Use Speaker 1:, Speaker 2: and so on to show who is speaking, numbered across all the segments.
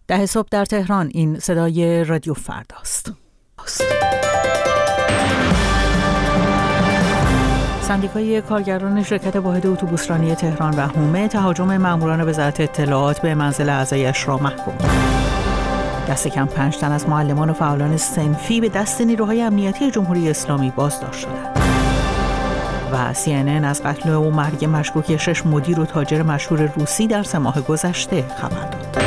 Speaker 1: 10 صبح در تهران. این صدای رادیو فرداست. سندیکای کارگران شرکت واحد اتوبوسرانی تهران و حومه تهاجم ماموران وزارت اطلاعات به منزل اعضایش را محکوم کرد. دست کم 5 تن از معلمان و فعالان صنفی به دست نیروهای امنیتی جمهوری اسلامی بازداشت شدند. و CNN از قتل و مرگ مشکوک 6 مدیر و تاجر مشهور روسی در 3 ماه گذشته خبر داد.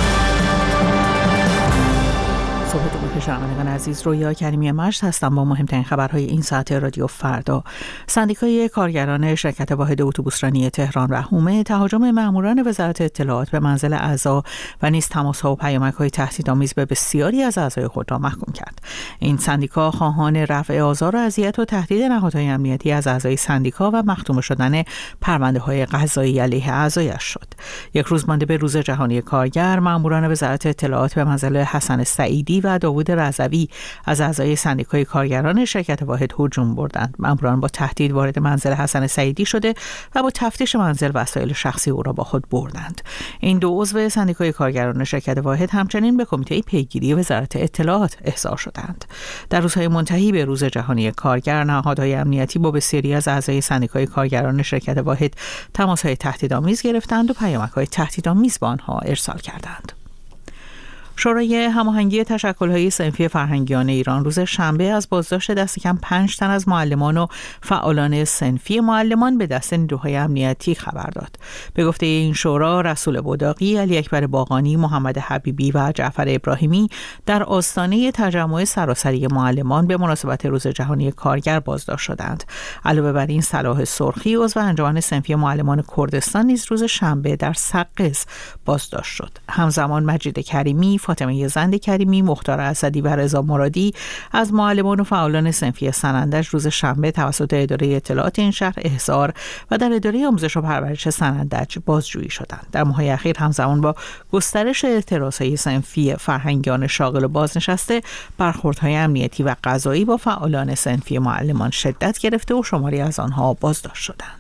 Speaker 1: صبحتون بخیر شنوندگان عزیز، رویا کریمی مجد هستم با مهمترین خبرهای این ساعت رادیو فردا. سندیکای کارگران شرکت واحد اتوبوسرانی تهران و حومه تهاجم ماموران وزارت اطلاعات به منزل اعضا و نیز تماس‌ها و پیامک‌های تهدیدآمیز به بسیاری از اعضای خود را محکوم کرد. این سندیکا خواهان رفع آزار و اذیت و تهدید نهادهای امنیتی از اعضای سندیکا و مختوم شدن پرونده‌های قضایی علیه اعضایش شد. یک روز مانده به روز جهانی کارگر، ماموران وزارت اطلاعات به منزل حسن سعیدی و داوود رضوی از اعضای سندیکای کارگران شرکت واحد هجوم بردند. ماموران با تهدید وارد منزل حسن سعیدی شده و با تفتیش منزل وسایل شخصی او را با خود بردند. این دو عضو سندیکای کارگران شرکت واحد همچنین به کمیته پیگیری وزارت اطلاعات احضار شدند. در روزهای منتهی به روز جهانی کارگر، نهادهای امنیتی با بسیاری از اعضای سندیکای کارگران شرکت واحد تماس‌های تهدیدآمیز گرفتند و پیامک‌های تهدیدآمیز به آنها ارسال کردند. شورای هماهنگی تشکل‌های صنفی فرهنگیان ایران روز شنبه از بازداشت دست کم 5 تن از معلمان و فعالان صنفی معلمان به دست نیروهای امنیتی خبر داد. به گفته این شورا، رسول بوداقی، علی اکبر باقانی، محمد حبیبی و جعفر ابراهیمی در آستانه تجمع سراسری معلمان به مناسبت روز جهانی کارگر بازداشت شدند. علاوه بر این، صلاح سرخی، عضو انجمن صنفی معلمان کردستان، نیز روز شنبه در سقز بازداشت شد. همزمان مجید کریمی، فاطمه زند کریمی، مختار اسدی و رضا مرادی از معلمان و فعالان صنفی سنندج روز شنبه توسط اداره اطلاعات این شهر احضار و در اداره آموزش و پرورش سنندج بازجویی شدند. در ماه‌های اخیر همزمان با گسترش اعتراضهای صنفی فرهنگیان شاغل و بازنشسته، برخوردهای امنیتی و قضایی با فعالان صنفی معلمان شدت گرفته و شماری از آنها بازداشت شدند.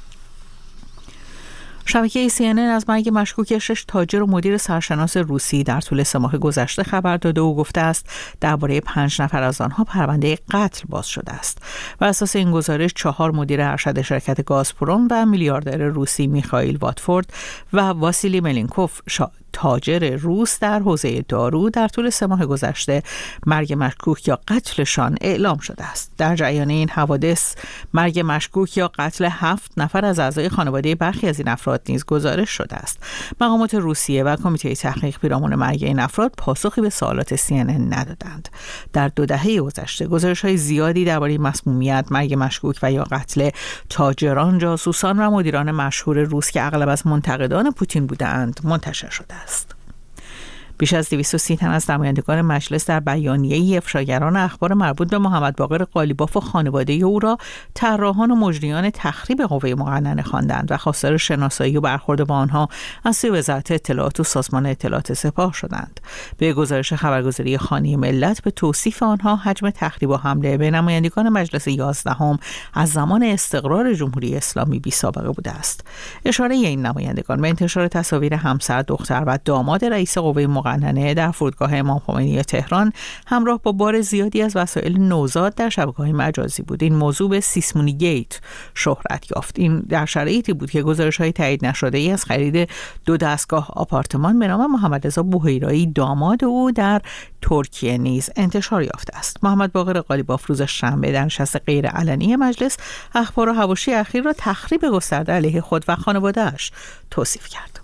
Speaker 1: شبکه CNN از مرگ مشکوک 6 تاجر و مدیر سرشناس روسی در طول 3 ماه گذشته خبر داده و گفته است درباره 5 نفر از آنها پرونده قتل باز شده است. بر اساس این گزارش 4 مدیر ارشد شرکت گازپروم و میلیاردر روسی میخائیل واتفورد و واسیلی ملینکوف، تاجر روس در حوزه دارو، در طول 3 ماه گذشته مرگ مشکوک یا قتلشان اعلام شده است. در جریان این حوادث مرگ مشکوک یا قتل 7 نفر از اعضای خانواده برخی از این افراد نیز گزارش شده است. مقامات روسیه و کمیته تحقیق پیرامون مرگ این افراد پاسخی به سوالات CNN ندادند. در 2 دهه گذشته گزارش‌های زیادی درباره مسمومیت، مرگ مشکوک و یا قتل تاجران، جاسوسان و مدیران مشهور روس که اغلب از منتقدان پوتین بودند منتشر شده است. بیش از 230 تن از نمایندگان مجلس در بیانیه‌ای افشاگران اخبار مربوط به محمد باقر قالیباف و خانواده او را طراحان و مجریان تخریب قوه مقننه خواندند و خواستار شناسایی و برخورد با آنها از سوی وزارت اطلاعات و سازمان اطلاعات سپاه شدند. به گزارش خبرگزاری خانه ملت، به توصیف آنها حجم تخریب و حمله به نمایندگان مجلس 11 از زمان استقرار جمهوری اسلامی بی‌سابقه بوده است. اشاره این نمایندگان به انتشار تصاویر همسر، دختر و داماد رئیس قوه مقننه در فرودگاه امام خمینی تهران همراه با بار زیادی از وسایل نوزاد در شبکه‌های مجازی بود. این موضوع به سیسمونی گیت شهرت یافت. این در شرایطی بود که گزارش‌های تایید نشده‌ای از خرید 2 دستگاه آپارتمان به نام محمد رضا بوهیرایی، داماد او، در ترکیه نیز انتشار یافته است. محمد باقر قالیباف روز شنبه در نشست غیرعلنی مجلس اخبار و حواشی اخیر را تخریب گسترده علیه خود و خانواده‌اش توصیف کرد.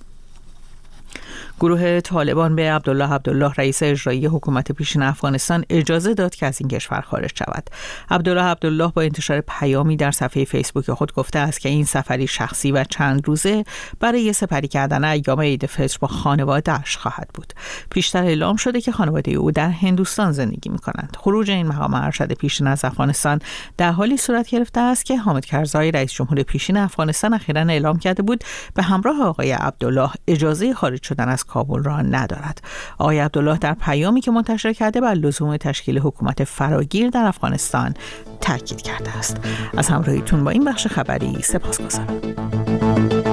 Speaker 1: گروه طالبان به عبدالله رئیس اجرایی حکومت پیشین افغانستان اجازه داد که از این کشور خارج شود. عبدالله با انتشار پیامی در صفحه فیسبوک خود گفته است که این سفری شخصی و چند روزه برای سپری کردن ایام عید فطر با خانواده‌اش خواهد بود. پیشتر اعلام شده که خانواده او در هندوستان زندگی می‌کنند. خروج این مقام ارشد پیشین از افغانستان در حالی صورت گرفته است که حامد کرزای رئیس جمهور پیشین افغانستان اخیراً اعلام کرده بود به همراه آقای عبدالله اجازه خارج شدن از کابل را ندارد. آقای عبدالله در پیامی که منتشر کرده بر لزوم تشکیل حکومت فراگیر در افغانستان تاکید کرده است. از همراهیتون با این بخش خبری سپاسگزارم.